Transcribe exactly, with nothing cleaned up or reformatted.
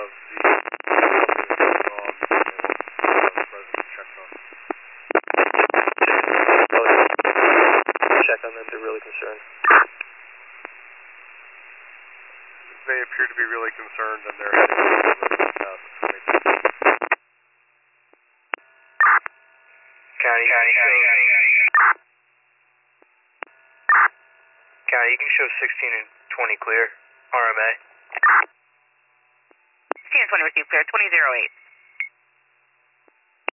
of the off and the president checked on. Check on them, they're really concerned. They appear to be really concerned and they're heading over uh, County, County, County, County, you can show sixteen and twenty clear, R M A. sixteen and twenty received clear, twenty zero eight.